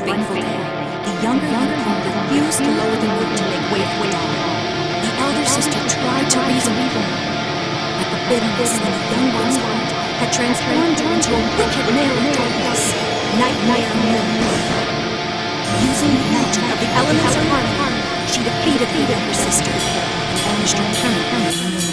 fateful day, the younger unicorn refused to lower the moon to make way for Dawn. The elder sister tried to reason with her, but the bitterness in the young one's heart had transformed her into a wicked mare of darkness, Nightmare Moon. Using the magic of the elements of harmony, she defeated her younger sister and banished her permanently from the moon.